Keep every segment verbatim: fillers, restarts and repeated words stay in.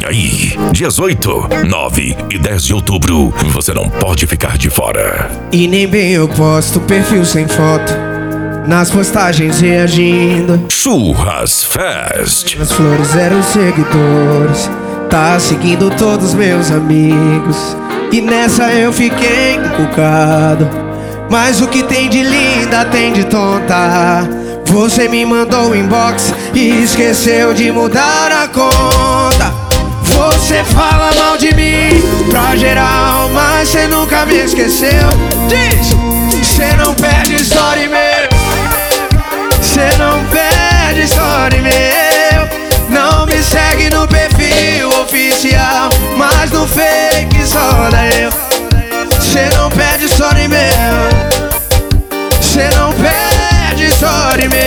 Vem aí, dias oito, nove e dez de outubro, você não pode ficar de fora. E nem bem eu posto perfil sem foto, nas postagens reagindo. Churras Fest. As flores, zero seguidores, tá seguindo todos meus amigos. E nessa eu fiquei encucado, mas o que tem de linda tem de tonta. Você me mandou um inbox e esqueceu de mudar a conta. Você fala mal de mim pra geral, mas cê nunca me esqueceu. Diz, cê não perde story meu, cê não perde story meu. Não me segue no perfil oficial, mas no fake só dá eu. Cê não perde story meu, cê não perde story meu.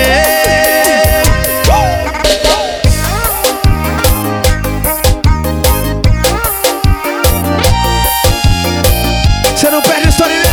Cê não perde story meu.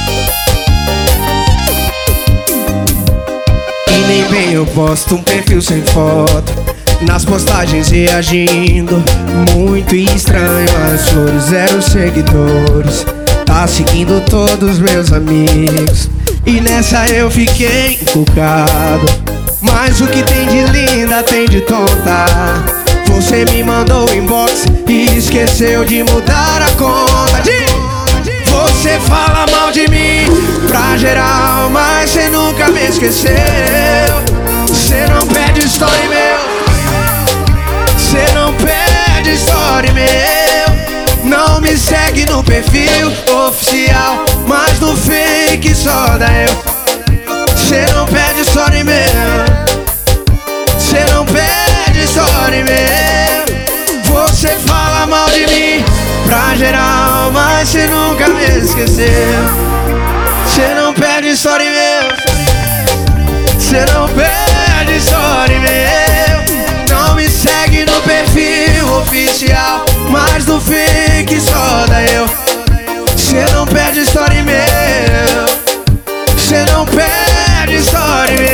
E nem bem eu posto um perfil sem foto, nas postagens reagindo. Muito estranho, as flores, zero seguidores, tá seguindo todos meus amigos. E nessa eu fiquei encucado, mas o que tem de linda tem de tonta. Você me mandou um inbox e esqueceu de mudar a conta. Você fala mal de mim pra geral, mas cê nunca me esqueceu. Cê não perde story meu, cê não perde story meu. Não me segue no perfil oficial, mas no fake só dá eu. Cê não perde story meu, cê não perde story meu. Você fala mal de mim pra geral, mas cê nunca me esqueceu. Cê não perde story meu, cê não perde story meu. Não me segue no perfil oficial, mas no fake só dá eu. Cê não perde story meu, cê não perde story meu.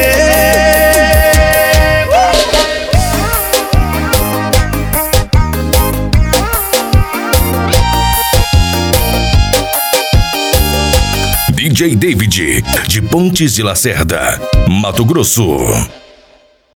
D J David, de Pontes de Lacerda, Mato Grosso.